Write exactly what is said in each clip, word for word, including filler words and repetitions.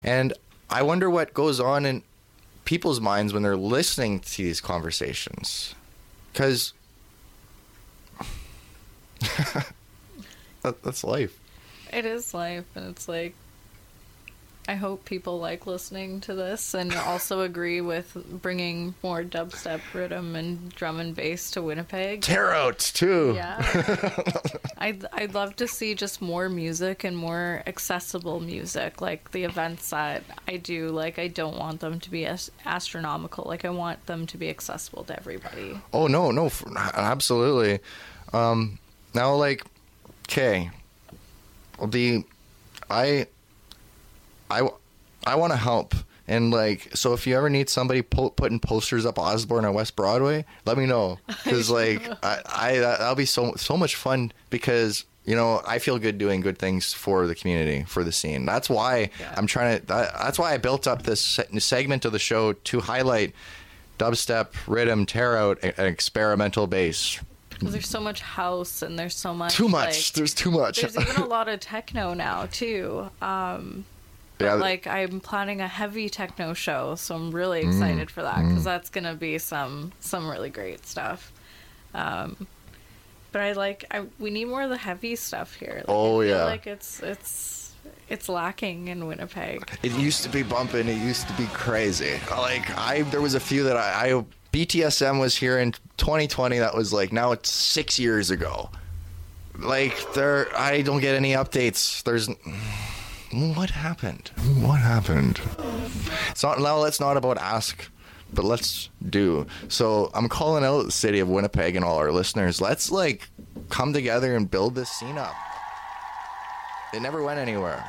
And I wonder what goes on in people's minds when they're listening to these conversations. Because that, that's life. It is life, and it's like, I hope people like listening to this and also agree with bringing more dubstep, rhythm, and drum and bass to Winnipeg. Tear out, too. Yeah. I'd, I'd love to see just more music and more accessible music, like the events that I do. Like, I don't want them to be as astronomical. Like, I want them to be accessible to everybody. Oh, no, no, absolutely. Um, now, like, okay, the, I... I, I want to help. And, like, so if you ever need somebody po- putting posters up Osborne or West Broadway, let me know. Because, like, I, I, that'll be so so much fun because, you know, I feel good doing good things for the community, for the scene. That's why yeah. I'm trying to, that, that's why I built up this se- segment of the show to highlight dubstep, rhythm, tear out, and experimental bass. Because there's so much house and there's so much. Too much. Like, there's too much. There's even a lot of techno now, too. Um... Yeah. Like, I'm planning a heavy techno show, so I'm really excited mm, for that, because mm. that's going to be some some really great stuff. Um, but I like, I we need more of the heavy stuff here. Like, oh, I feel yeah. like it's, it's, it's lacking in Winnipeg. It used to be bumping, it used to be crazy. Like, I there was a few that I, I B T S M was here in twenty twenty, that was like, now it's six years ago. Like, there, I don't get any updates. There's... What happened? What happened? It's not, now let's not about ask, but let's do. So I'm calling out the city of Winnipeg and all our listeners. Let's, like, come together and build this scene up. It never went anywhere.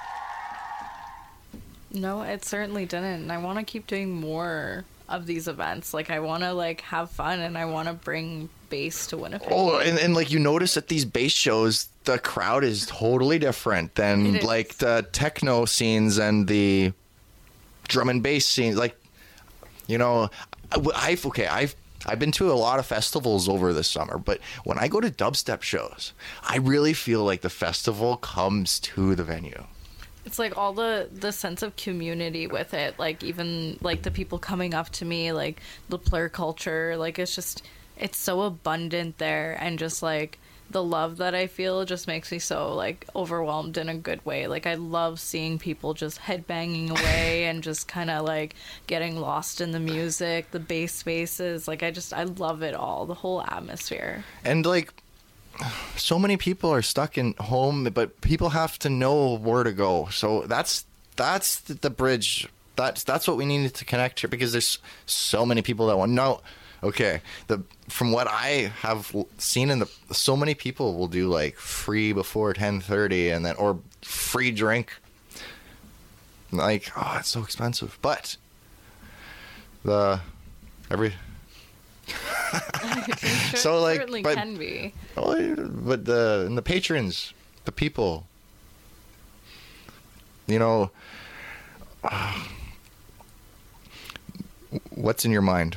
No, it certainly didn't. And I want to keep doing more of these events. Like, I want to, like, have fun, and I want to bring bass to Winnipeg. Oh, and, and like, you notice at these bass shows, the crowd is totally different than like the techno scenes and the drum and bass scenes. Like, you know, I've okay, I've I've been to a lot of festivals over the summer, but when I go to dubstep shows, I really feel like the festival comes to the venue. It's like all the the sense of community with it, like even like the people coming up to me, like the plur culture, like it's just it's so abundant there, and just like the love that I feel just makes me so, like, overwhelmed in a good way. Like, I love seeing people just headbanging away and just kind of, like, getting lost in the music, the bass spaces. Like, I just, I love it all, the whole atmosphere. And, like, so many people are stuck in home, but people have to know where to go. So that's, that's the bridge. That's, that's what we needed to connect here, because there's so many people that want to know. Okay, the from what I have seen in the, so many people will do like free before ten thirty, and then or free drink. Like, oh, it's so expensive, but the every sure, so like certainly but, can be. Oh, but the and the patrons, the people, you know, uh, what's in your mind?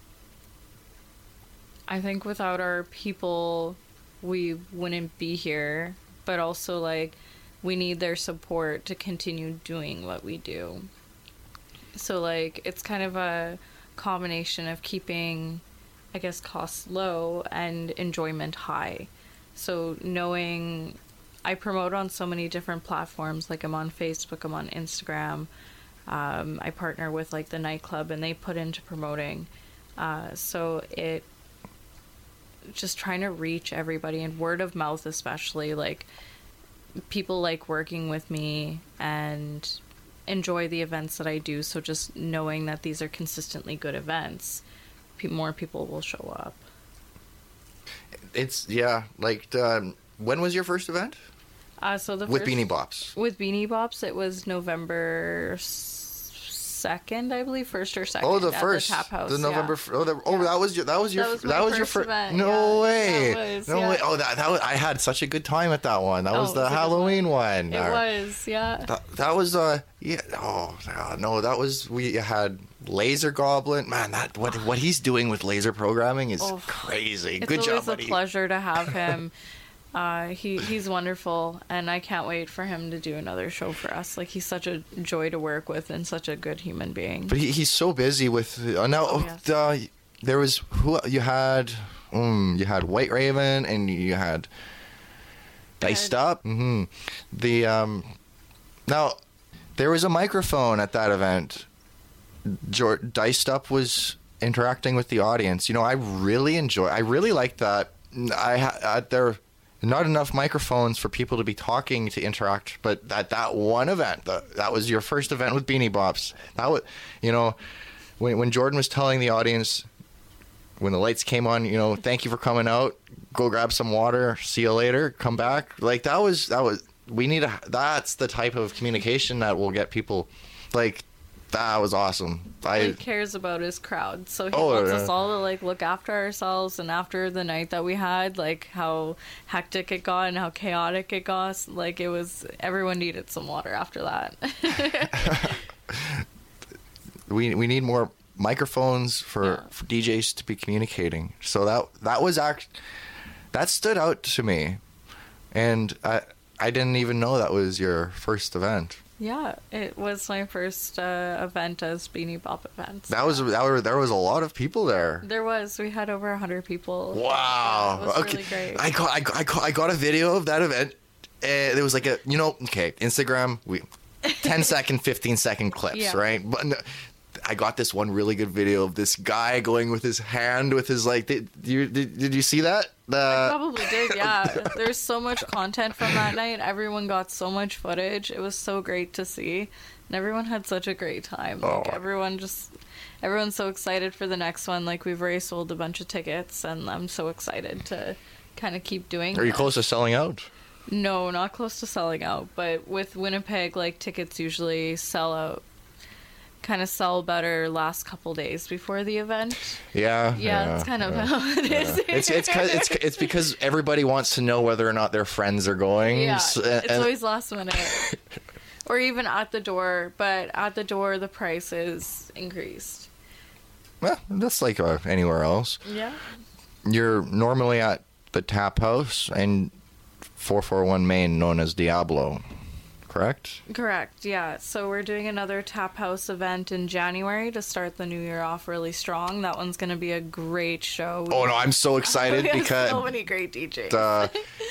I think without our people, we wouldn't be here. But also, like, we need their support to continue doing what we do. So, like, it's kind of a combination of keeping, I guess, costs low and enjoyment high. So, knowing I promote on so many different platforms. Like, I'm on Facebook, I'm on Instagram. Um, I partner with, like, the nightclub, and they put into promoting. Uh, so, it... just trying to reach everybody, and word of mouth especially, like people like working with me and enjoy the events that I do, so just knowing that these are consistently good events, pe- more people will show up. It's yeah like um, when was your first event? Uh, so the with first, Beanie Bops with Beanie Bops it was November second, I believe, first or second. Oh, the at first, the Tap House. the November. Yeah. F- oh, the, oh, yeah. that was your. That was your. That was, that was your first. Event, no yeah. way. That was, no yeah. way. Oh, that that was, I had such a good time at that one. That oh, was the was Halloween one. one. It or, was, yeah. That, that was uh yeah. Oh no, that was we had Laser Goblin. Man, that what what he's doing with laser programming is oh, crazy. It's Good job, buddy. It's always a pleasure to have him. Uh, he he's wonderful, and I can't wait for him to do another show for us. Like, he's such a joy to work with and such a good human being. But he, he's so busy with uh, now. Oh, yes. uh, there was who you had. Um, you had White Raven and you had Diced Up. Mm-hmm. The um, now there was a microphone at that event. George, Diced Up was interacting with the audience. You know, I really enjoy. I really like that. I had there. Not enough microphones for people to be talking to interact, but that that one event, that, that was your first event with Beanie Bops. That was, you know, when when Jordan was telling the audience, when the lights came on, you know, thank you for coming out. Go grab some water. See you later. Come back. Like that was that was. We need a. That's the type of communication that will get people, like. That was awesome. I, he cares about his crowd, so he oh, wants yeah. us all to like look after ourselves. And after the night that we had, like how hectic it got and how chaotic it got, like it was everyone needed some water after that. we we need more microphones for, yeah. for D Js to be communicating. So that that was act that stood out to me, and I I didn't even know that was your first event. Yeah, it was my first uh, event as Beanie Bop events. That was that were there was a lot of people there. There was. We had over a hundred people. Wow. Yeah, it was okay. really great. I got I got, I got I got a video of that event. And there was like a you know okay Instagram we ten second fifteen second clips yeah. right but. No, I got this one really good video of this guy going with his hand with his like. Did you did, did you see that? The... I probably did. Yeah, there's so much content from that night. Everyone got so much footage. It was so great to see, and everyone had such a great time. Like oh. everyone just, everyone's so excited for the next one. Like we've already sold a bunch of tickets, and I'm so excited to kind of keep doing. Are you this. close to selling out? No, not close to selling out. But with Winnipeg, like tickets usually sell out. Kind of sell better last couple days before the event. Yeah, yeah, yeah that's kind of yeah, how it yeah. is. It's it's it's it's because everybody wants to know whether or not their friends are going. Yeah, so, it's and, always last minute, or even at the door. But at the door, the price is increased. Well, that's like uh, anywhere else. Yeah. You're normally at the Tap House and four forty-one Main, known as Diablo. Correct? Correct, yeah. So we're doing another Tap House event in January to start the new year off really strong. That one's going to be a great show. Oh, no, I'm so excited we have because... so many great D Js. Uh,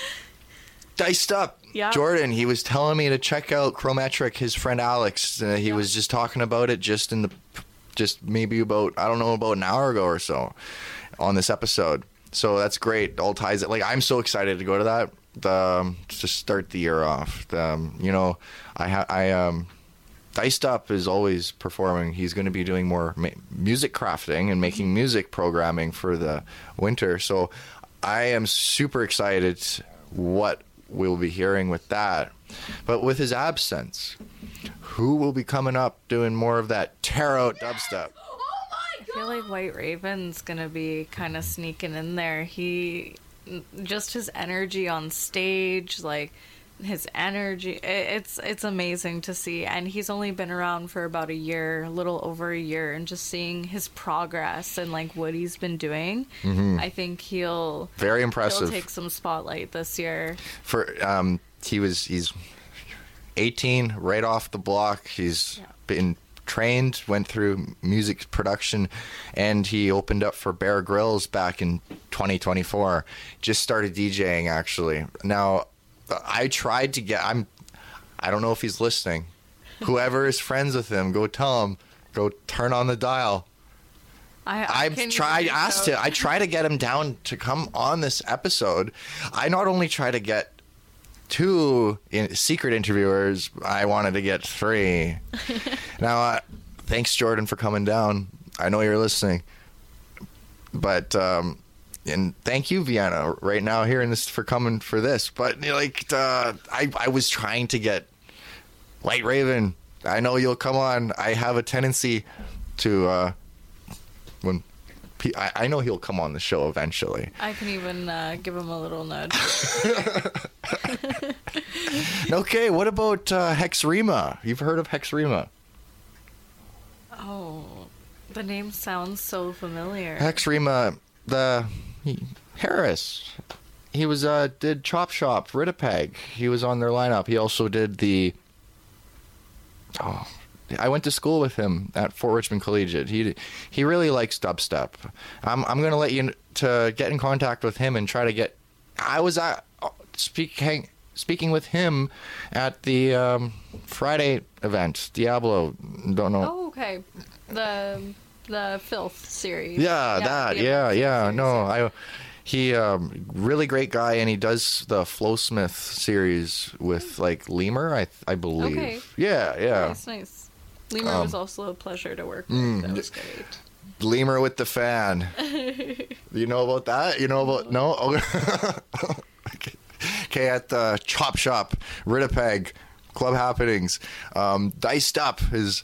Diced Up. Yeah. Jordan, he was telling me to check out Chrometric, his friend Alex. Uh, he yeah. was just talking about it just in the... Just maybe about, I don't know, about an hour ago or so on this episode. So that's great. All ties it. Like, I'm so excited to go to that. The, um, to start the year off. The, um, you know, I ha- I um, Diced Up is always performing. He's going to be doing more ma- music crafting and making music programming for the winter. So I am super excited what we'll be hearing with that. But with his absence, who will be coming up doing more of that tear out dubstep? I feel like White Raven's going to be kind of sneaking in there. He... Just his energy on stage, like his energy, it's it's amazing to see. And he's only been around for about a year, a little over a year, and just seeing his progress and like what he's been doing, mm-hmm. I think he'll very impressive. He'll take some spotlight this year. For um, he was he's eighteen, right off the block. He's yeah. been trained, went through music production, and he opened up for Bear Grylls back in twenty twenty-four. Just started DJing actually. Now, I tried to get. I'm. I don't know if he's listening. Whoever is friends with him, go tell him. Go turn on the dial. I, I've tried. Asked him. I try to get him down to come on this episode. I not only try to get two in, secret interviewers, I wanted to get three. Now, uh, thanks, Jordan, for coming down. I know you're listening. But, um, and thank you, Vienna, right now hearing this for coming for this. But, you know, like, uh, I, I was trying to get White Raven. I know you'll come on. I have a tendency to, uh, when I, I know he'll come on the show eventually. I can even uh, give him a little nudge. Okay, what about uh, Hexrima? You've heard of Hexrima? Oh, the name sounds so familiar. Hexrima, the he, Harris. he was uh did Chop Shop, Winnipeg. He was on their lineup. He also did the. Oh, I went to school with him at Fort Richmond Collegiate. He he really likes dubstep. I'm I'm gonna let you to get in contact with him and try to get. I was at speaking speaking with him at the um, Friday event. Diablo, don't know. Oh, okay. The the Filth series. Yeah, that. the Yeah, Filth yeah. series, No, yeah. I. He um really great guy, and he does the Flowsmith series with like Lemur, I I believe. Okay. Yeah, yeah. Nice, nice. Lemur Um, was also a pleasure to work with. mm, that was great. Lemur with the fan. You know about that? You know about no? Oh. Okay, at the Chop Shop, Winnipeg, Club Happenings. Um, Diced Up is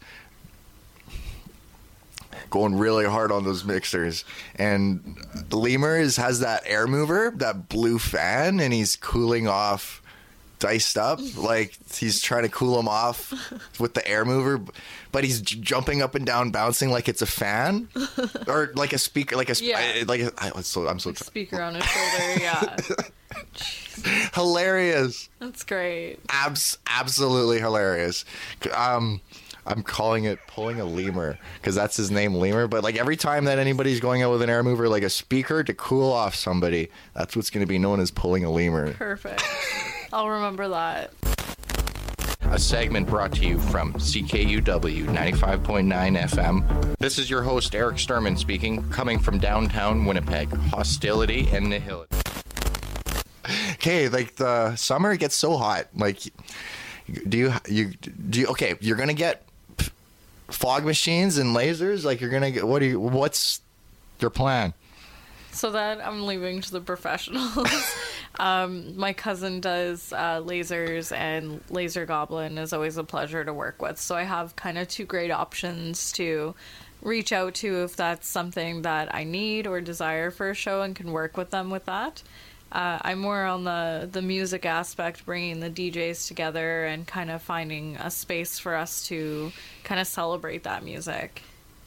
going really hard on those mixers, and Lemur is, has that air mover, that blue fan, and he's cooling off Diced Up, like he's trying to cool him off with the air mover, but he's j- jumping up and down, bouncing like it's a fan or like a speaker, like a sp- Yeah. like a, I, so I'm so Speaker on his shoulder, yeah. hilarious. That's great. Abs- absolutely hilarious. Um, I'm calling it pulling a lemur because that's his name, Lemur. But like every time that anybody's going out with an air mover, like a speaker to cool off somebody, that's what's going to be known as pulling a lemur. Perfect. I'll remember that. A segment brought to you from C K U W ninety-five point nine F M. This is your host, Eric Sturman, speaking, coming from downtown Winnipeg. Hostility and nihility. Okay, like the summer gets so hot. Like, do you you do you, okay? You're gonna get fog machines and lasers. Like, you're gonna get. What do you? What's your plan? So that I'm leaving to the professionals. um, my cousin does uh, lasers, and Laser Goblin is always a pleasure to work with. So I have kind of two great options to reach out to if that's something that I need or desire for a show, and can work with them with that. Uh, I'm more on the, the music aspect, bringing the D Js together and kind of finding a space for us to kind of celebrate that music.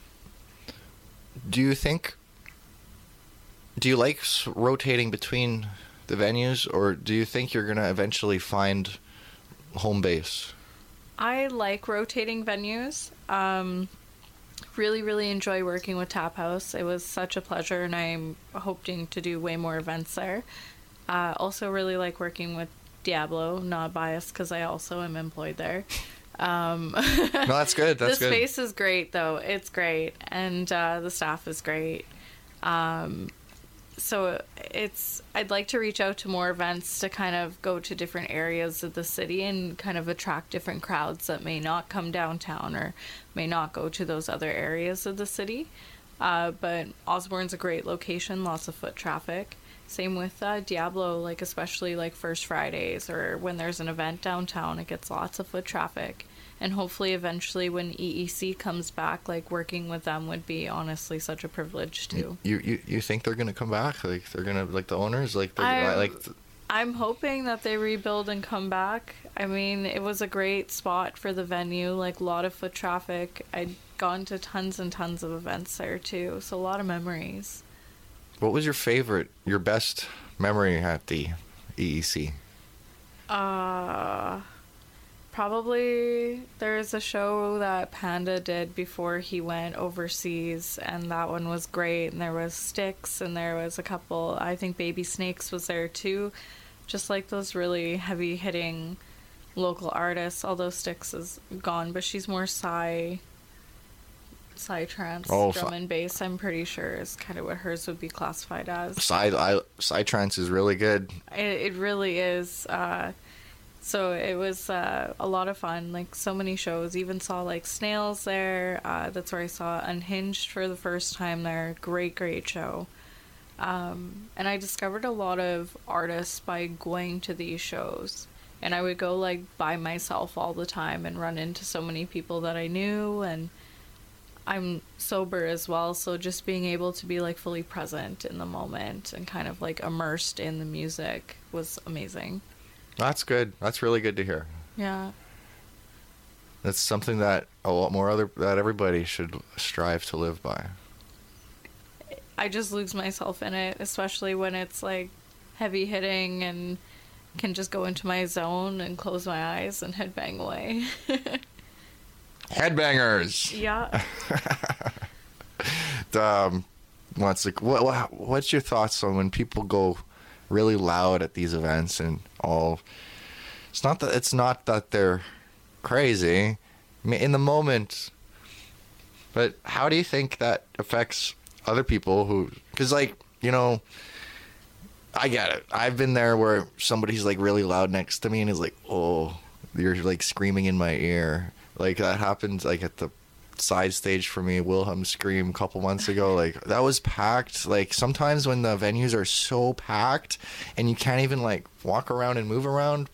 Do you think? Do you like s- rotating between the venues, or do you think you're gonna eventually find home base? I like rotating venues. Um, really, really enjoy working with Tap House. It was such a pleasure, and I'm hoping to do way more events there. Uh, also, really like working with Diablo. Not biased because I also am employed there. Um, No, that's good. That's the good. space is great, though. It's great, and uh, the staff is great. Um, so it's I'd like to reach out to more events to kind of go to different areas of the city and kind of attract different crowds that may not come downtown or may not go to those other areas of the city. Uh, but Osborne's a great location, lots of foot traffic. Same with uh, Diablo, like especially like First Fridays or when there's an event downtown, it gets lots of foot traffic. And hopefully eventually when E E C comes back, like working with them would be honestly such a privilege too. You you you think they're gonna come back? Like they're gonna like the owners? Like they're I- like. I'm hoping that they rebuild and come back. I mean, it was a great spot for the venue, like a lot of foot traffic. I'd gone to tons and tons of events there too, so a lot of memories. What was your favorite, your best memory at the E E C? Uh, probably there's a show that Panda did before he went overseas, and that one was great. And there was Styx, and there was a couple, I think Baby Snakes was there too. Just like those really heavy hitting local artists, although Styx is gone, but she's more psy, psy trance, Oh, drum fi- and bass, I'm pretty sure is kind of what hers would be classified as. Side I Psytrance is really good. It, it really is. Uh, so it was uh, a lot of fun. Like so many shows. Even saw like Snails there. Uh, that's where I saw Unhinged for the first time there. Great, great show. Um, and I discovered a lot of artists by going to these shows. And I would go like by myself all the time and run into so many people that I knew. And I'm sober as well, so just being able to be like fully present in the moment and kind of like immersed in the music was amazing. That's good. That's really good to hear. Yeah. That's something that a lot more other that everybody should strive to live by. I just lose myself in it, especially when it's like heavy hitting and can just go into my zone and close my eyes and headbang away. Headbangers. Yeah. um, what's like what, what? What's your thoughts on when people go really loud at these events and all? It's not that it's not that they're crazy. I mean, in the moment. But how do you think that affects other people who? Because like you know, I get it. I've been there where somebody's like really loud next to me and is like, "Oh, you're like screaming in my ear." Like that happened like at the side stage for me, Wilhelm Scream, a couple months ago. Like that was packed. Like sometimes when the venues are so packed and you can't even like walk around and move around.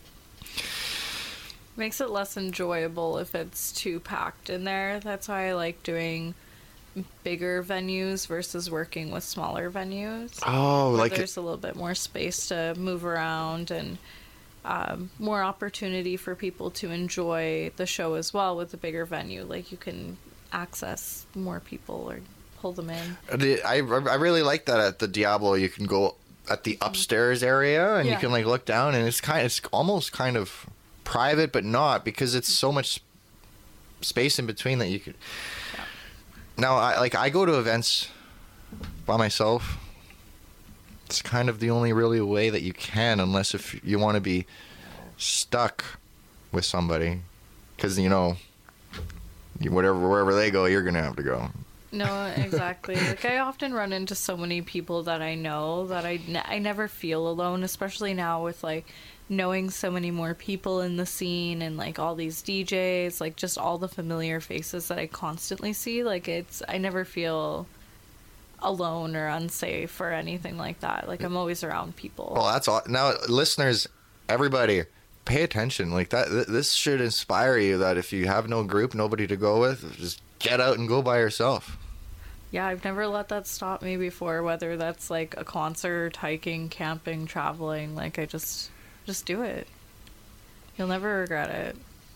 Makes it less enjoyable if it's too packed in there. That's why I like doing bigger venues versus working with smaller venues. Oh, like there's a little bit more space to move around and um, more opportunity for people to enjoy the show as well with the bigger venue. Like you can access more people or pull them in. I, I really like that at the Diablo. You can go at the upstairs area and yeah. you can like look down and it's kind of, it's almost kind of private, but not because it's so much space in between that you could. Yeah. Now, I like I go to events by myself. It's kind of the only really way that you can, unless if you want to be stuck with somebody, because you know, whatever wherever they go, you're gonna have to go. No, exactly. Like I often run into so many people that I know that I, ne- I never feel alone, especially now with like knowing so many more people in the scene and like all these D Js, like just all the familiar faces that I constantly see. Like it's, I never feel alone or unsafe or anything like that. Like I'm always around people. Well, that's all. Now, listeners, everybody, pay attention. Like that, th- this should inspire you that if you have no group, nobody to go with, just get out and go by yourself. Yeah, I've never let that stop me before, whether that's like a concert, hiking, camping, traveling. Like I just just do it. You'll never regret it.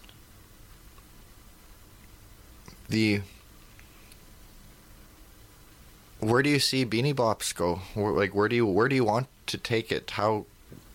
The where do you see Beanie Bops go? Where, like where do you where do you want to take it? How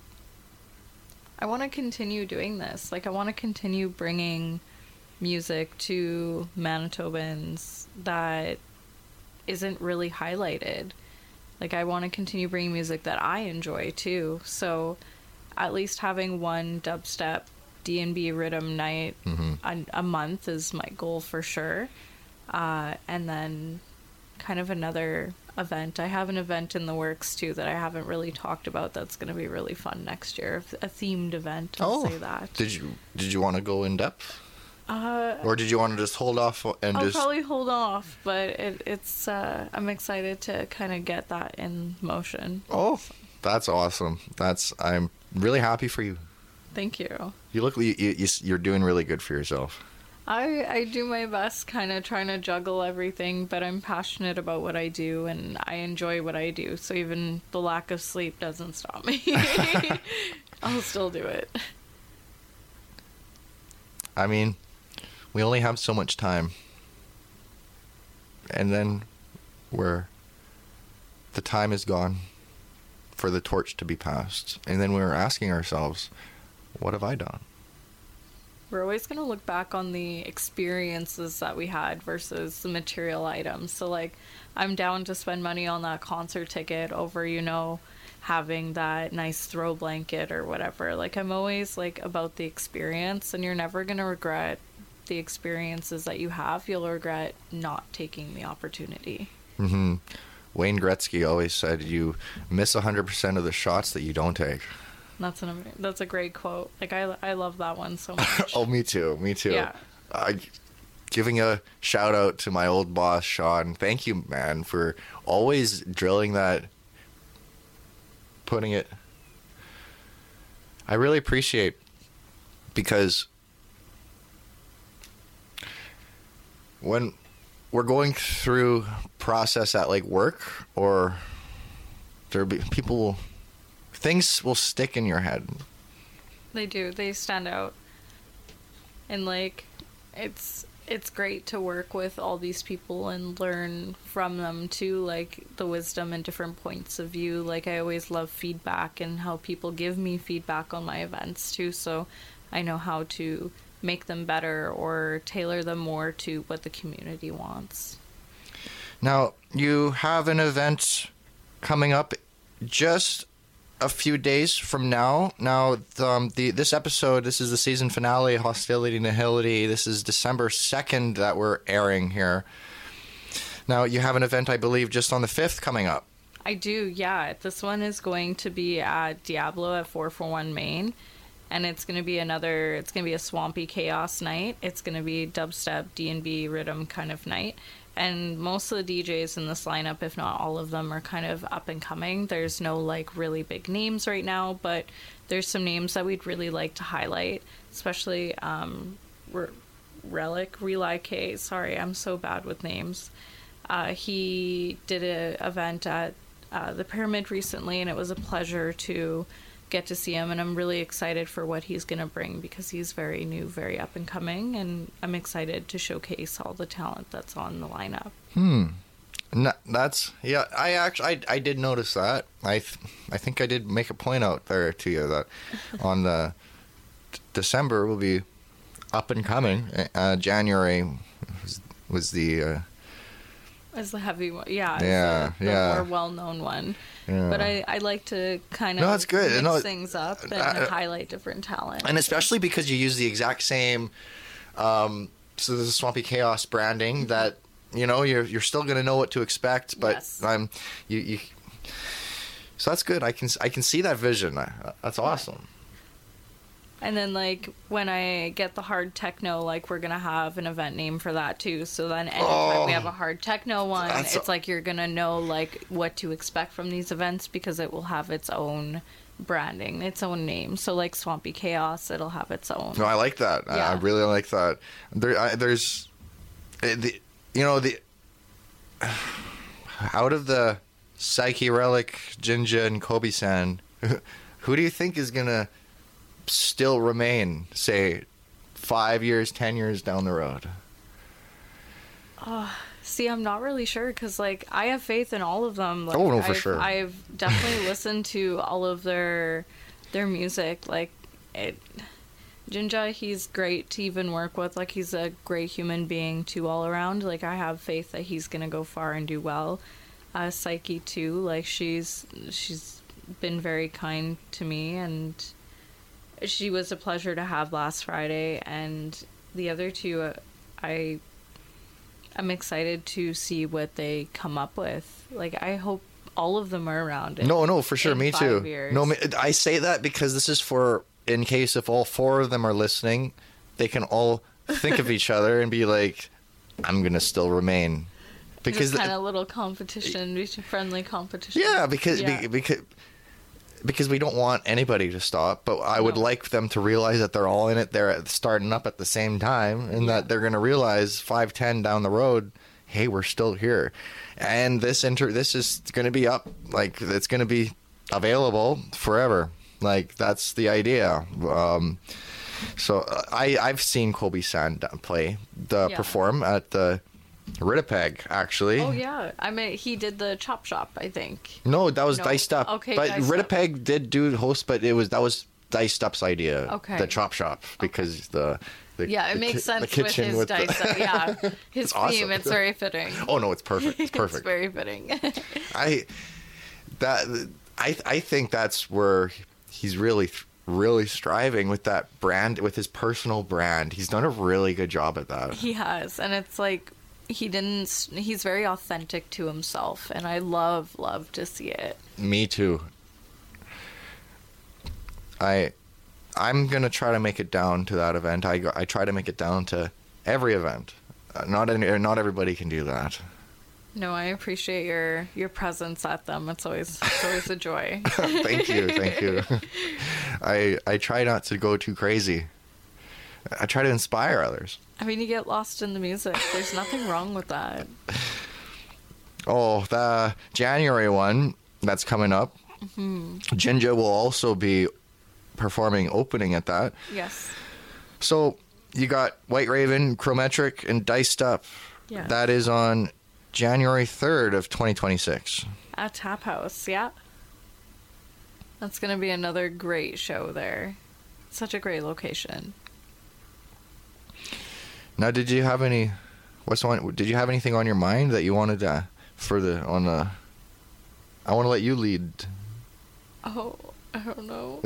I want to continue doing this. Like I want to continue bringing music to Manitobans that isn't really highlighted. Like I want to continue bringing music that I enjoy too. So at least having one dubstep D and B rhythm night mm-hmm. a, a month is my goal for sure. Uh, and then kind of another event. I have an event in the works too that I haven't really talked about that's going to be really fun next year. A themed event, I'll oh, say that. Did you did you want to go in depth? Uh, or did you want to just hold off and I'll just... probably hold off, but it, it's uh, I'm excited to kind of get that in motion. Oh, that's awesome. That's I'm really happy for you. Thank you. You look you, you you're doing really good for yourself. I I do my best, kind of trying to juggle everything, but I'm passionate about what I do and I enjoy what I do. So even the lack of sleep doesn't stop me. I'll still do it. I mean, we only have so much time. And then we're the time is gone for the torch to be passed. And then we're asking ourselves, what have I done? We're always going to look back on the experiences that we had versus the material items. So, like, I'm down to spend money on that concert ticket over, you know, having that nice throw blanket or whatever. Like, I'm always, like, about the experience, and you're never going to regret the experiences that you have. You'll regret not taking the opportunity. Mm-hmm. Wayne Gretzky always said you miss one hundred percent of the shots that you don't take. That's an that's a great quote. Like I, I love that one so much. Oh, me too. Me too. Yeah. Uh, giving a shout out to my old boss, Sean. Thank you, man, for always drilling that, putting it. I really appreciate because when we're going through process at like work or there be people. Things will stick in your head. They do. They stand out. And, like, it's it's great to work with all these people and learn from them too, like the wisdom and different points of view. Like I always love feedback and how people give me feedback on my events too, so I know how to make them better or tailor them more to what the community wants. Now, you have an event coming up just a few days from now. Now, um, the this episode, this is the season finale, Hostility Nihility. This is December second that we're airing here. Now, you have an event, I believe, just on the fifth coming up. I do, yeah. This one is going to be at Diablo at four four one Main. And it's going to be another, it's going to be a swampy chaos night. It's going to be dubstep, D and B, rhythm kind of night. And most of the D Js in this lineup, if not all of them, are kind of up and coming. There's no, like, really big names right now, but there's some names that we'd really like to highlight, especially um, Re- Relic, Relay K. Sorry, I'm so bad with names. Uh, he did an event at uh, the Pyramid recently, and it was a pleasure to get to see him, and I'm really excited for what he's going to bring because he's very new, very up and coming, and I'm excited to showcase all the talent that's on the lineup. Hmm. No, that's, yeah, I actually, I, I did notice that. I th- I think I did make a point out there to you that on the d- December will be up and coming. Uh, January was, was the... Uh, As the heavy one, yeah. Yeah, the, the yeah. more well-known one. Yeah. But I, I like to kind of No, that's good. mix No, things up and uh, highlight different talent. And especially because you use the exact same, um, so there's a Swampy Chaos branding that, you know, you're you're still going to know what to expect, but Yes. I'm, you, you, so that's good. I can, I can see that vision. That's awesome. And then, like, when I get the hard techno, like, we're going to have an event name for that, too. So then anytime Oh, we have a hard techno one, that's it's a- like you're going to know, like, what to expect from these events because it will have its own branding, its own name. So, like, Swampy Chaos, it'll have its own. No, I like that. I, I Yeah. really like that. There, I, there's, uh, the, you know, the out of the Psyche Relic, Jinja, and Kobe-san, who do you think is gonna still remain, say, five years, ten years down the road? See, I'm not really sure because, like, I have faith in all of them. Like, Oh, no, for I've, sure. I've definitely listened to all of their their music. Like, it, Jinja, he's great to even work with. Like, he's a great human being too all around. Like, I have faith that he's gonna go far and do well. Uh, Psyche too. Like, she's she's been very kind to me, and she was a pleasure to have last Friday. And the other two, uh, I. I'm excited to see what they come up with. Like, I hope all of them are around. In, No, no, for sure. in Me too. five years. No, me- I say that because this is for, in case if all four of them are listening, they can all think of each other and be like, I'm going to still remain. Because Just kind of little competition, friendly competition. Yeah, because Yeah. be- because because we don't want anybody to stop, but I would No. like them to realize that they're all in it. They're at- starting up at the same time, and Yeah. that they're going to realize five, ten down the road, hey, we're still here, and this inter this is going to be up, like it's going to be available forever. Like that's the idea. Um, so uh, I I've seen Kobe-san play the Yeah. perform at the Ritapeg, actually. Oh yeah, I mean he did the Chop Shop, I think. No, that was No. Diced Up. Okay, but Diced Up. Ritapeg did do host, but it was that was Diced Up's idea. Okay. The Chop Shop, because the, the Yeah, it the makes ki- sense the kitchen with his with dice. the- yeah, his It's awesome. theme. It's very fitting. Oh no, it's perfect. It's perfect. It's very fitting. I that I I think that's where he's really really striving with that brand, with his personal brand. He's done a really good job at that. He has, and it's like he didn't. He's very authentic to himself, and I love love to see it. Me too. I I'm gonna try to make it down to that event. I go- I try to make it down to every event. Uh, not any, not everybody can do that. No, I appreciate your your presence at them. It's always it's always a joy. Thank you, thank you. I I try not to go too crazy. I try to inspire others. I mean, you get lost in the music. There's nothing wrong with that. Oh, the January one that's coming up. Mm-hmm. Jinja will also be performing opening at that. Yes. So you got White Raven, Chrometric, and Diced Up. Yeah. That is on January third of twenty twenty-six. At Tap House, yeah. That's going to be another great show there. Such a great location. Now, did you have any... What's on? Did you have anything on your mind that you wanted to... For the... On the... I want to let you lead. Oh, I don't know.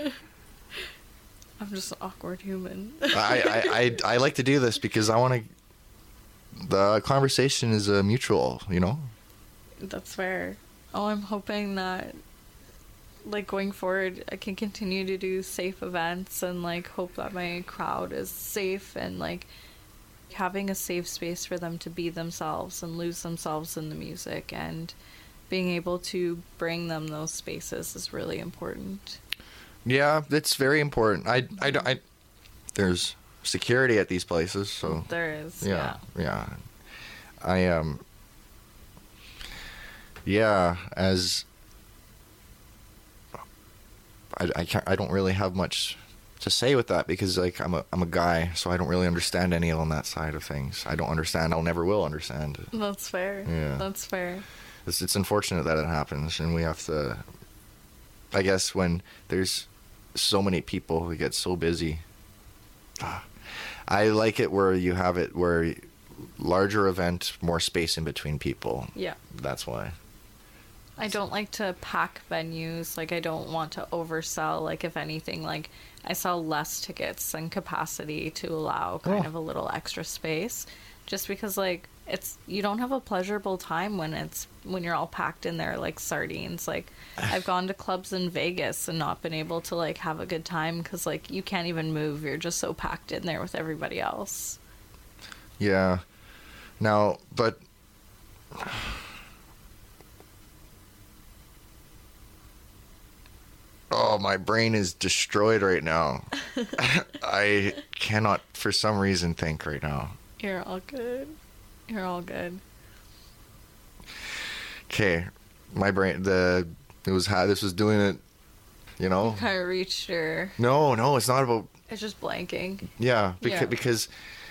I'm just an awkward human. I, I, I, I like to do this because I want to... The conversation is uh, mutual, you know? That's fair. Oh, I'm hoping that, like, going forward, I can continue to do safe events and, like, hope that my crowd is safe and, like, having a safe space for them to be themselves and lose themselves in the music, and being able to bring them those spaces is really important. Yeah, it's very important. I, I, I, there's security at these places, so... There is, yeah. yeah. Yeah. I, um... Yeah, as... I, I, can't, I don't really have much to say with that because, like, I'm a I'm a guy, so I don't really understand any on that side of things. I don't understand. I'll never will understand. That's fair. Yeah. That's fair. It's, it's unfortunate that it happens, and we have to... I guess when there's so many people, we get so busy. I like it where you have it where larger event, more space in between people. Yeah. That's why. I don't like to pack venues. Like, I don't want to oversell. Like, if anything, like, I sell less tickets than capacity to allow kind Oh. of a little extra space. Just because, like, it's, you don't have a pleasurable time when it's, when you're all packed in there like sardines. Like, I've gone to clubs in Vegas and not been able to, like, have a good time because, like, you can't even move. You're just so packed in there with everybody else. Yeah. Now, but... Oh, my brain is destroyed right now. I cannot, for some reason, think right now. You're all good. You're all good. Okay, my brain, the, it was how this was doing it, you know? Kind of reached your... No, no, it's not about, It's just blanking. yeah, beca- Yeah. because,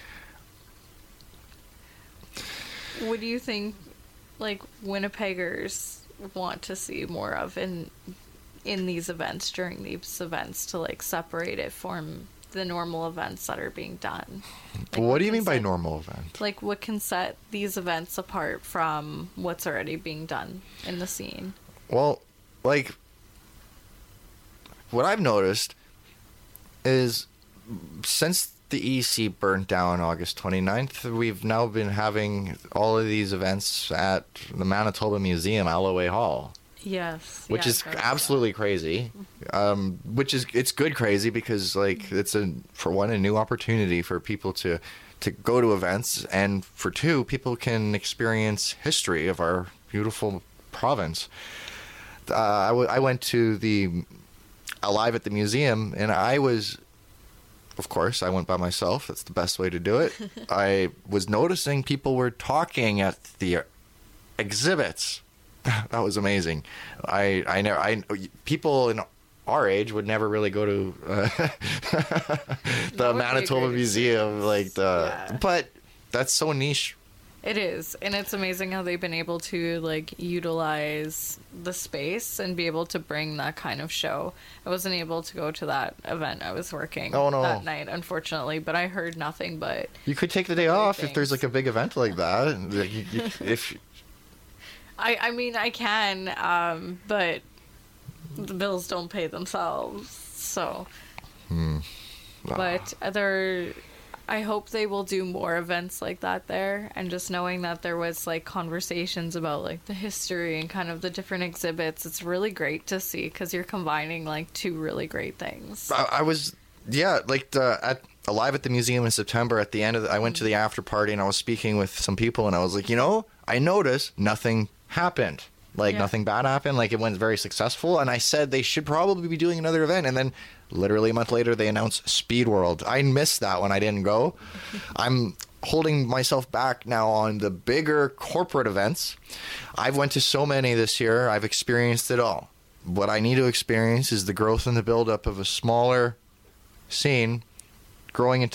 What do you think, like, Winnipeggers want to see more of in in these events, during these events, to, like, separate it from the normal events that are being done? Like, what do you can mean by set- normal event? Like, what can set these events apart from what's already being done in the scene? Well, like, what I've noticed is since the E C burnt down August twenty-ninth, we've now been having all of these events at the Manitoba Museum, Alloway Hall. Yes. Which yes, is that's- absolutely crazy. Um, which is, it's good crazy because, like, it's a, for one, a new opportunity for people to, to go to events, and for two, people can experience history of our beautiful province. Uh, I, w- I went to the Alive at the Museum, and I was, of course, I went by myself. That's the best way to do it. I was noticing people were talking at the exhibits. That was amazing. I I never I people in our age would never really go to uh, the would be a Manitoba great Museum, like the. Yeah. But that's so niche. It is, and it's amazing how they've been able to, like, utilize the space and be able to bring that kind of show. I wasn't able to go to that event. I was working Oh, no. that night, unfortunately, but I heard nothing but... You could take the day Great off if things. there's like a big event like that. Like, you- you- if I, I mean, I can, um, but the bills don't pay themselves, so... hmm. But other... I hope they will do more events like that there, and just knowing that there was, like, conversations about, like, the history and kind of the different exhibits, it's really great to see because you're combining, like, two really great things. I, I was, yeah, like the at Alive at the Museum in September. At the end of, the, I went to the after party and I was speaking with some people, and I was like, you know, I noticed nothing happened. Like, Yeah. nothing bad happened. Like, it went very successful. And I said they should probably be doing another event. And then literally a month later, they announced Speed World. I missed that when I didn't go. I'm holding myself back now on the bigger corporate events. I've went to so many this year. I've experienced it all. What I need to experience is the growth and the buildup of a smaller scene growing into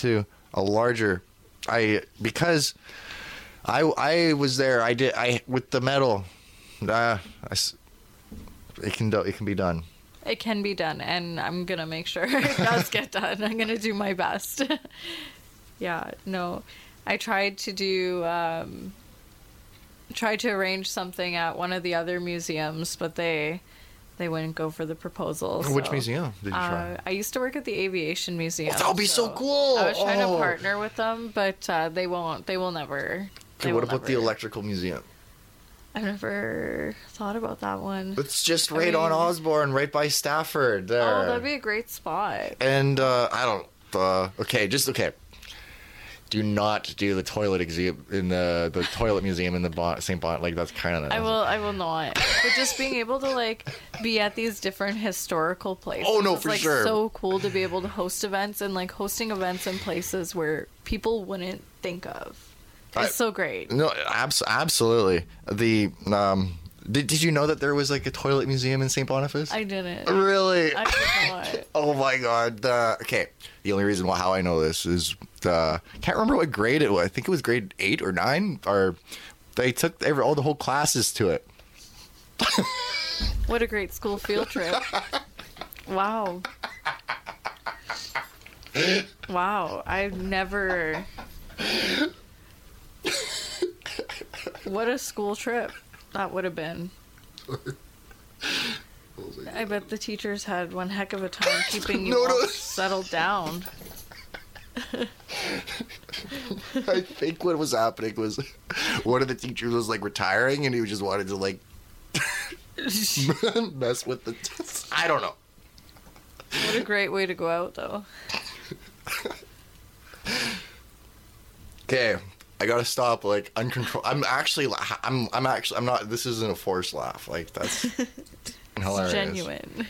a larger. I because I I was there. I did I with the medal. Uh, I s it can do, it can be done. It can be done, and I'm gonna make sure it does get done. I'm gonna do my best. Yeah, no, I tried to do um, tried to arrange something at one of the other museums, but they they wouldn't go for the proposal. Which so, museum did you try? Uh, I used to work at the Aviation Museum. Oh, that would be so, cool. I was trying oh. to partner with them, but uh, they won't. They will never. Okay, what about the Electrical Museum? I've never thought about that one. It's just right I mean, on Osborne, right by Stafford. There. Oh, that'd be a great spot. And uh, I don't. Uh, okay, just okay. Do not do the toilet exhibit in the the toilet museum in the bon- Saint Bon. Like that's kind of. I will. I will not. But just being able to like be at these different historical places. Oh no, is, for like, sure. So cool to be able to host events and like hosting events in places where people wouldn't think of. It's I, so great. No, abs- absolutely. The um, did did you know that there was like a toilet museum in Saint Boniface? I didn't. Really? I did not. Oh my god. Uh, okay. The only reason why how I know this is uh, can't remember what grade it was. I think it was grade eight or nine. Or they took every all the whole classes to it. What a great school field trip. Wow. Wow. I've never. What a school trip that would have been. I bet the teachers had one heck of a time keeping you No, no. all settled down. I think what was happening was one of the teachers was like retiring and he just wanted to like mess with the I don't know. What a great way to go out, though. Okay, I gotta stop. Like uncontrolled. I'm actually. la- I'm. I'm actually. I'm not. This isn't a forced laugh. Like that's hilarious. Genuine.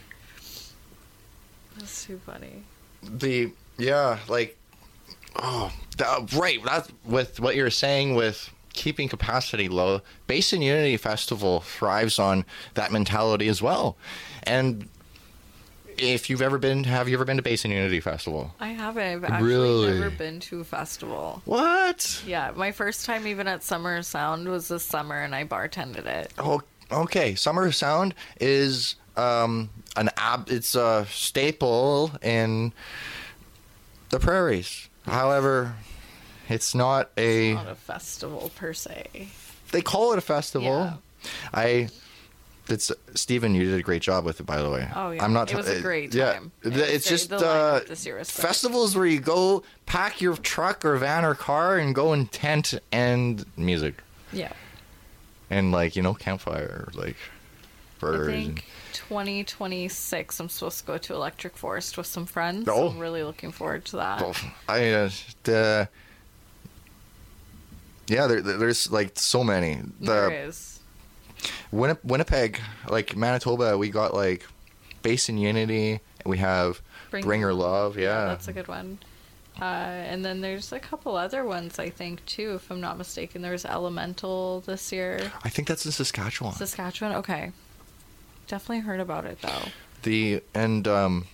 That's too funny. The yeah, like oh, that, right. That's with what you're saying with keeping capacity low. Basin Unity Festival thrives on that mentality as well, and. If you've ever been, have you ever been to Basin Unity Festival? I haven't. I've actually Really? never been to a festival. What? Yeah, my first time even at Summer Sound was this summer, and I bartended it. Oh, okay. Summer Sound is um, an ab. It's a staple in the prairies. However, it's not a. Not a festival per se. They call it a festival. Yeah. I. It's Stephen. You did a great job with it, by the way. Oh yeah, I'm not. It was a great Yeah, time. Th- I would it's say just the uh, lineup this year was great. festivals where you go pack your truck or van or car and go in tent and music Yeah, and like you know campfire like I birds. think twenty twenty-six. I'm supposed to go to Electric Forest with some friends. Oh. So I'm really looking forward to that. Oh, I uh, the yeah, there, there's like so many. The there is. Winnip- Winnipeg, like Manitoba, we got like Basin Unity, and we have Bring- Bring Her Love. Yeah, That's a good one. Uh, and then there's a couple other ones, I think, too, if I'm not mistaken. There was Elemental this year. I think that's in Saskatchewan. Saskatchewan? Okay. Definitely heard about it, though. The and um,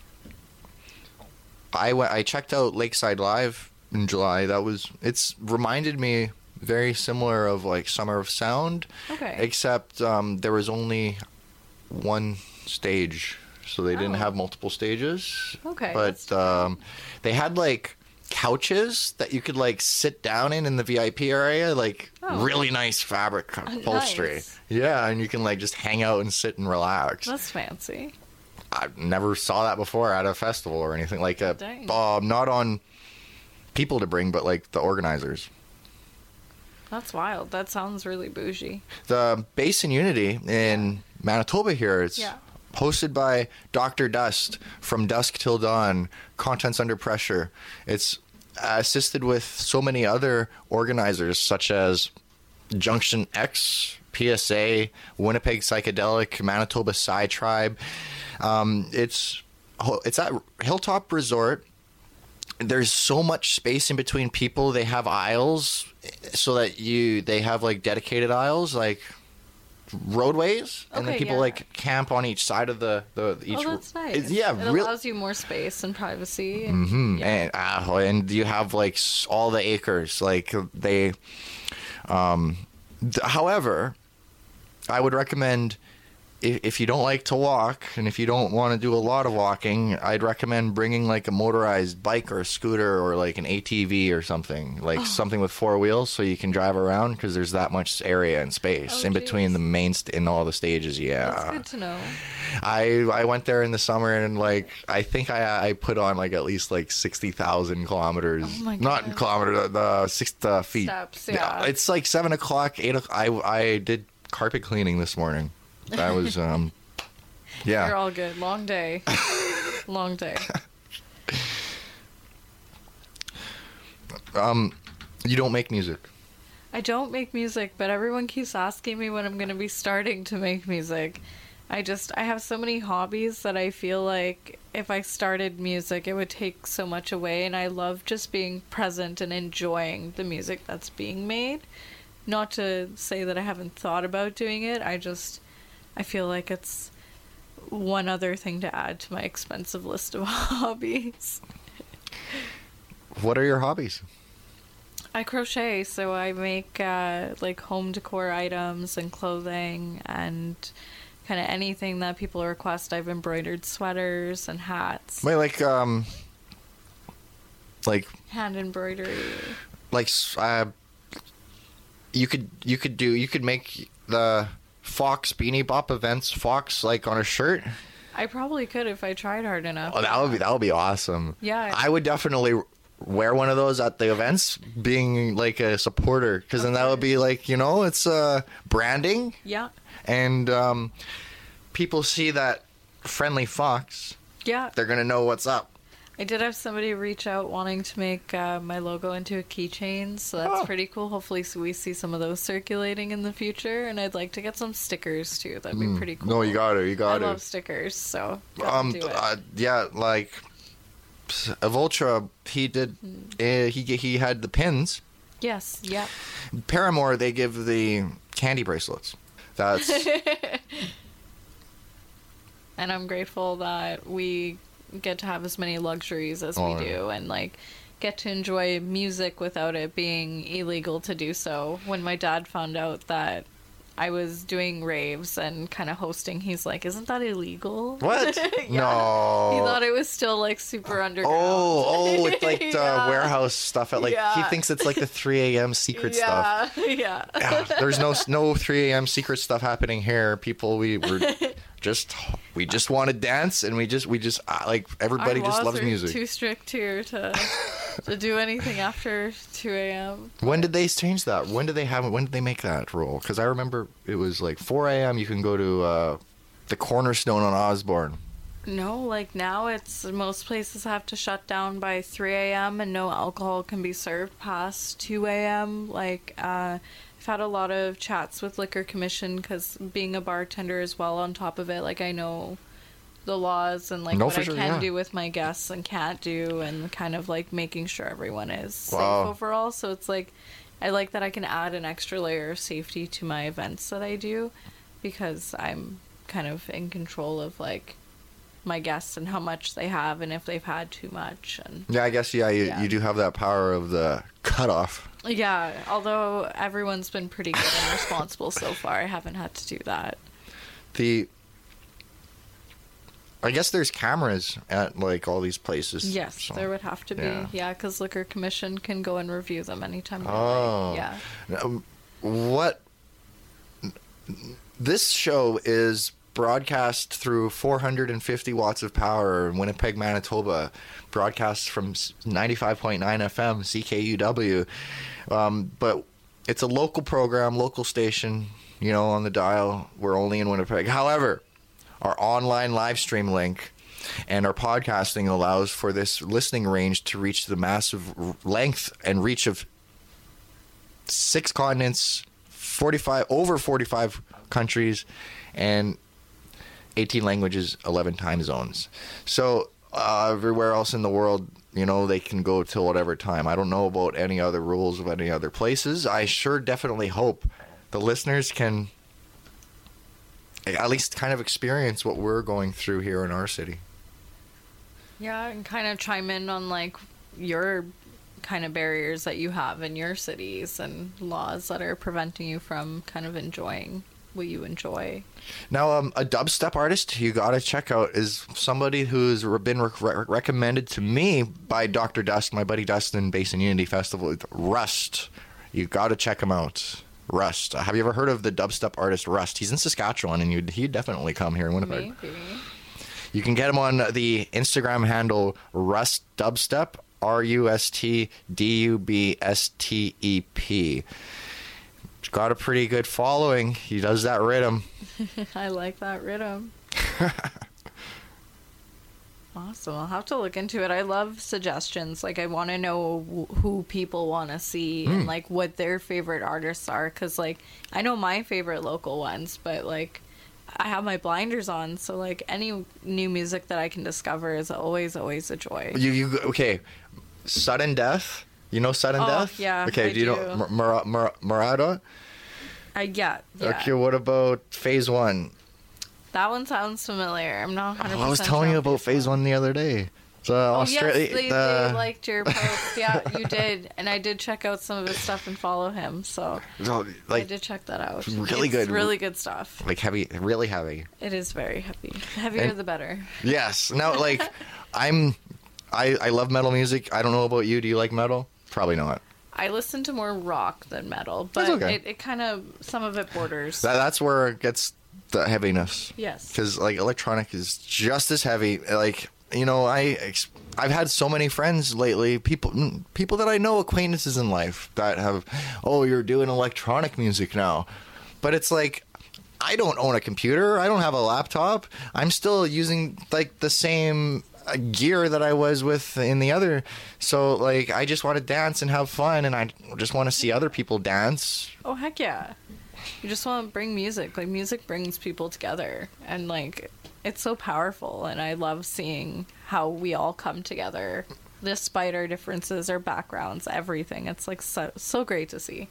I went. I checked out Lakeside Live in July. That was. It's reminded me very similar of like Summer of Sound. Okay. Except um, there was only one stage, so they didn't Oh. have multiple stages. Okay, But that's um, they had like couches that you could like sit down in in the V I P area, like Oh. really nice fabric upholstery. nice. Yeah, and you can like just hang out and sit and relax. That's fancy. I never saw that before at a festival or anything like that. Dang. Um, not on people to bring, but like the organizers. That's wild. That sounds really bougie. The Basin Unity in Manitoba here, it's Yeah. hosted by Doctor Dust from Dusk Till Dawn, Contents Under Pressure. It's assisted with so many other organizers such as Junction X, P S A, Winnipeg Psychedelic, Manitoba Psy Tribe. Um, it's it's at Hilltop Resort. There's so much space in between people. They have aisles so that you they have like dedicated aisles like roadways, and then Okay, people yeah. like camp on each side of the the each. Oh, that's nice. It's- yeah, it real- allows you more space and privacy. And, Mhm. yeah. And uh, and you have like s- all the acres. Like they, um, th- however, I would recommend if, if you don't like to walk and if you don't want to do a lot of walking, I'd recommend bringing like a motorized bike or a scooter or like an A T V or something, like Oh. something with four wheels, so you can drive around because there's that much area and space Oh, in between geez. the main st- in all the stages. Yeah, That's good to know. I I went there in the summer and like I think I I put on like at least like sixty thousand kilometers. Oh my Not God. kilometers, the six uh, feet. Steps, yeah. It's like seven o'clock, eight. o'clock. I I did carpet cleaning this morning. I was um, yeah. You're all good. Long day. Long day. Um, you don't make music. I don't make music, but everyone keeps asking me when I'm going to be starting to make music. I just, I have so many hobbies that I feel like if I started music, it would take so much away. And I love just being present and enjoying the music that's being made. Not to say that I haven't thought about doing it. I just, I feel like it's one other thing to add to my expensive list of hobbies. What are your hobbies? I crochet, so I make uh, like home decor items and clothing and kind of anything that people request. I've embroidered sweaters and hats, Wait, like um, like hand embroidery. like uh, you could you could do you could make the Fox Beanie Bop events Fox like on a shirt. I probably could if I tried hard enough. Oh, that would be that would be awesome. Yeah. I would definitely wear one of those at the events, being like a supporter, because then that would be like, you know, it's uh branding, Yeah, and um, people see that friendly fox, yeah. they're gonna know what's up. I did have somebody reach out wanting to make uh, my logo into a keychain, so that's Oh. pretty cool. Hopefully, we see some of those circulating in the future, and I'd like to get some stickers too. That'd be pretty cool. No, you got it. You I got it. love stickers, so gotta um, do it. uh, yeah, like Avultra, he did. Uh, he he had the pins. Yes, yeah. Paramore, they give the candy bracelets. That's And I'm grateful that we get to have as many luxuries as Oh, we yeah. do and like get to enjoy music without it being illegal to do so. When my dad found out that I was doing raves and kind of hosting, he's like, "Isn't that illegal?" what? Yeah. No. He thought it was still like super underground. Oh, oh, it's like the Yeah. warehouse stuff. At like he Yeah. thinks it's like the three a.m. secret stuff. Yeah, yeah. Yeah, there's no no three a.m. secret stuff happening here. People, we were just we just want to dance, and we just we just uh, like everybody Our just laws loves are music. Too strict here to to do anything after two a.m. When did they change that? When did they have? When did they make that rule? Because I remember it was like four a.m. You can go to uh, the Cornerstone on Osborne. No, like now it's most places have to shut down by three a.m. and no alcohol can be served past two a.m. Like, uh, I've had a lot of chats with Liquor Commission because being a bartender as well on top of it, like I know the laws and like No, what for I sure, can yeah. do with my guests and can't do and kind of like making sure everyone is Wow. safe overall. So it's like, I like that I can add an extra layer of safety to my events that I do because I'm kind of in control of like my guests and how much they have and if they've had too much. And Yeah, I guess yeah, you, Yeah. you do have that power of the cutoff. yeah, although everyone's been pretty good and responsible so far, I haven't had to do that. The I guess there's cameras at like all these places. Yes, so- there would have to be. yeah. Yeah, because Liquor Commission can go and review them anytime they Oh. like. Yeah. Um, what this show is broadcast through four hundred fifty watts of power in Winnipeg, Manitoba, broadcasts from ninety-five point nine F M C K U W. Um, but it's a local program, local station, you know, on the dial. We're only in Winnipeg. However, our online live stream link and our podcasting allows for this listening range to reach the massive r- length and reach of six continents, forty-five over forty-five countries, and eighteen languages, eleven time zones. So uh, everywhere else in the world, you know, they can go till whatever time. I don't know about any other rules of any other places. I sure definitely hope the listeners can at least kind of experience what we're going through here in our city. Yeah, and kind of chime in on like your kind of barriers that you have in your cities and laws that are preventing you from kind of enjoying what you enjoy. Now, um, a dubstep artist you gotta check out is somebody who's re- been re- recommended to me by Doctor Dust, my buddy Dustin, Basin Unity Festival. Rust. You gotta check him out. Rust. Have you ever heard of the dubstep artist Rust? He's in Saskatchewan, and you'd, he'd definitely come here in Winnipeg. Maybe. You can get him on the Instagram handle Rust Dubstep, R U S T D U B S T E P. He's got a pretty good following. He does that rhythm. I like that rhythm. Awesome. I'll have to look into it. I love suggestions. Like, I want to know who people want to see mm. and, like, what their favorite artists are. Because, like, I know my favorite local ones, but, like, I have my blinders on. So, like, any new music that I can discover is always, always a joy. You, you okay. Sudden Death? You know Sudden oh, Death? Yeah. Okay, I do you do. know Mur- Mur- Murata? I, yeah, yeah. Okay, what about Phase One? That one sounds familiar. I'm not one hundred percent oh, I was telling you about Phase One the other day. The oh, Australia, yes, they, the... they liked your post. Yeah, you did. And I did check out some of his stuff and follow him. So no, like, I did check that out. Really it's good. really good stuff. Like heavy, really heavy. It is very heavy. Heavier and, the better. Yes. No, like, I'm... I, I love metal music. I don't know about you. Do you like metal? Probably not. I listen to more rock than metal. But okay. it, it kind of... Some of it borders. That, that's where it gets... the heaviness. Yes. Because like electronic is just as heavy. Like, you know, I I've had so many friends lately, people people that I know, acquaintances in life that have, oh, you're doing electronic music now, but it's like, I don't own a computer. I don't have a laptop. I'm still using like the same gear that I was with in the other. So like, I just want to dance and have fun, and I just want to see other people dance. Oh heck yeah. You just want to bring music. Like, music brings people together. And, like, it's so powerful. And I love seeing how we all come together, despite our differences, our backgrounds, everything. It's, like, so, so great to see.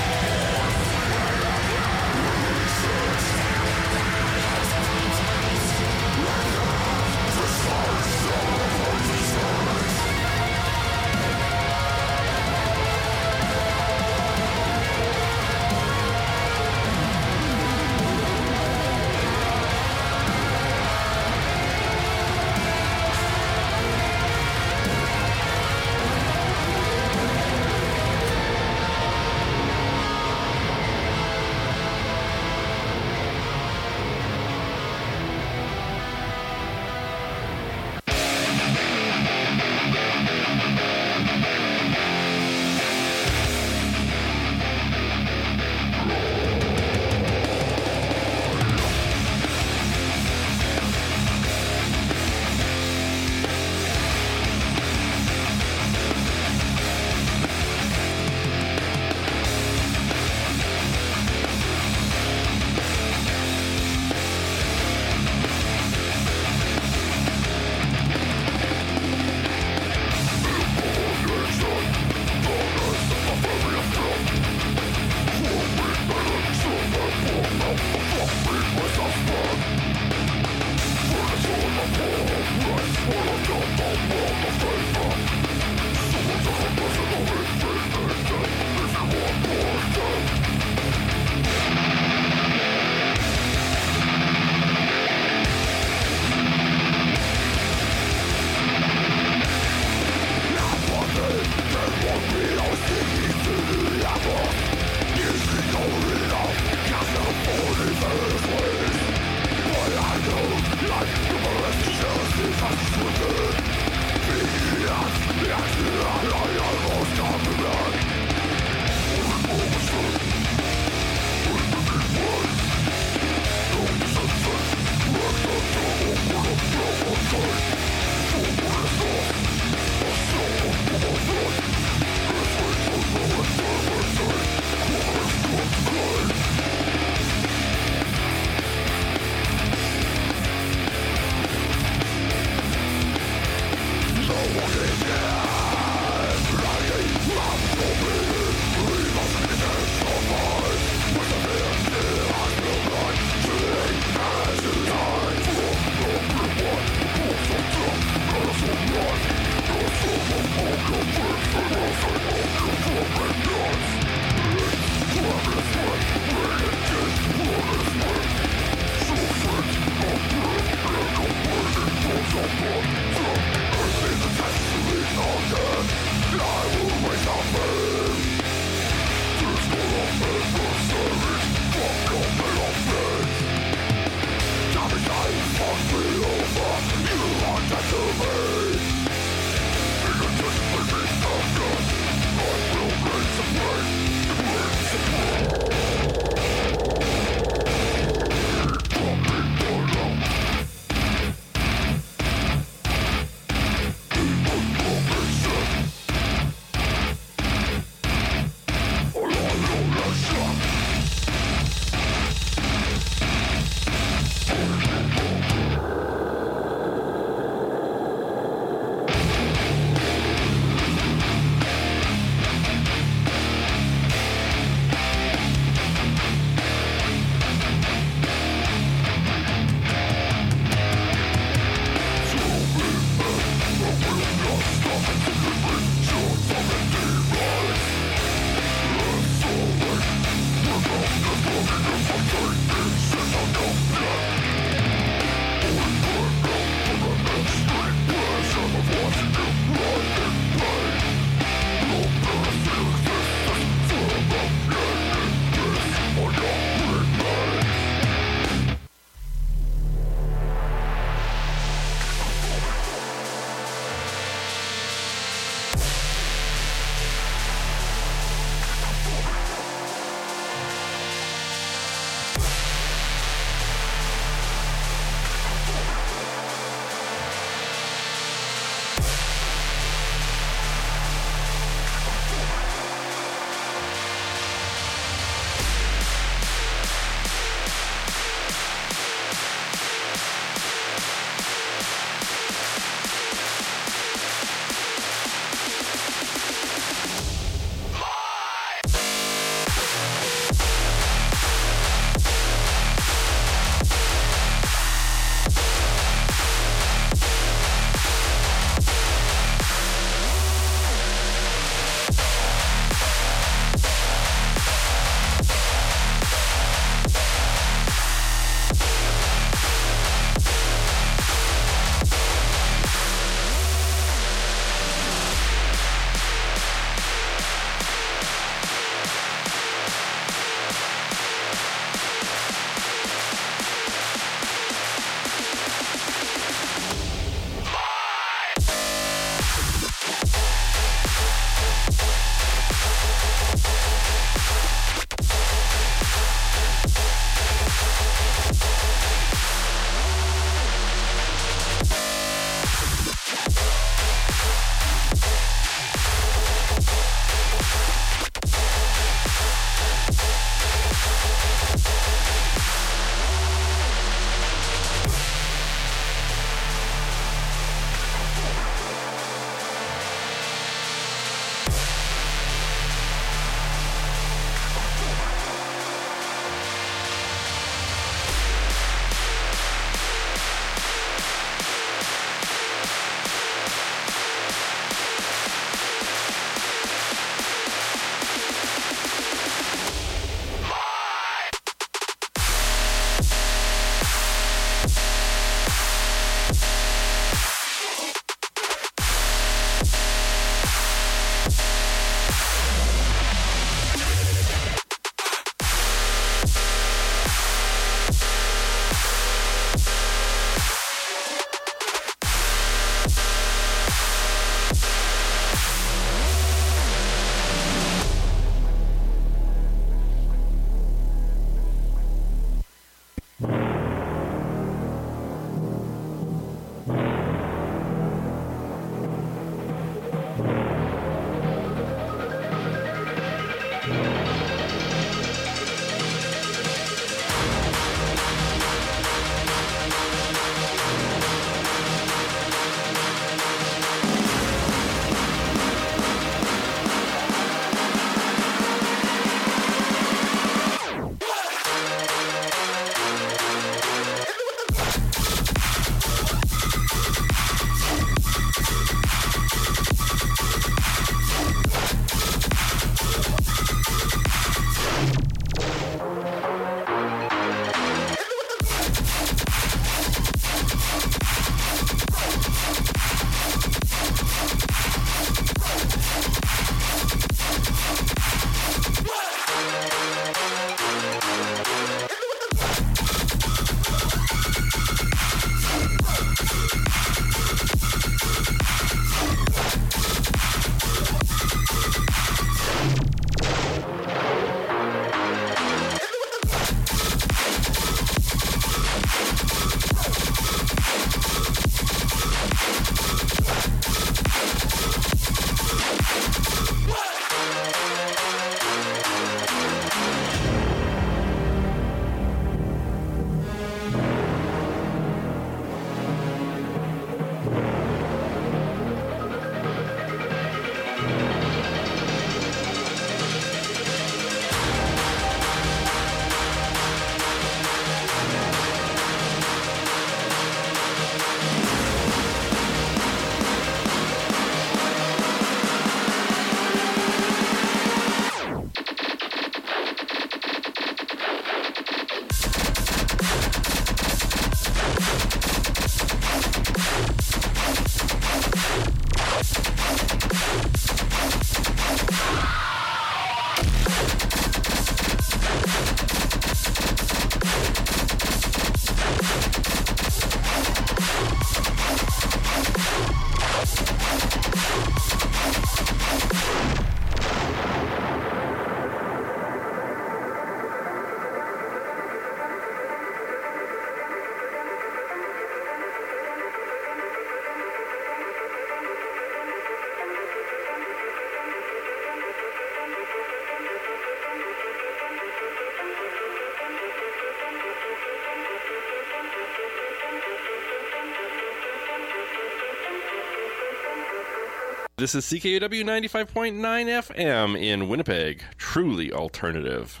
This is C K U W ninety-five point nine F M in Winnipeg. Truly alternative.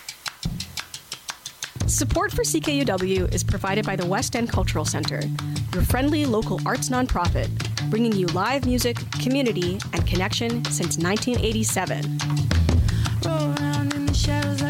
Support for C K U W is provided by the West End Cultural Center, your friendly local arts nonprofit, bringing you live music, community, and connection since nineteen eighty-seven. Roll around in the shadows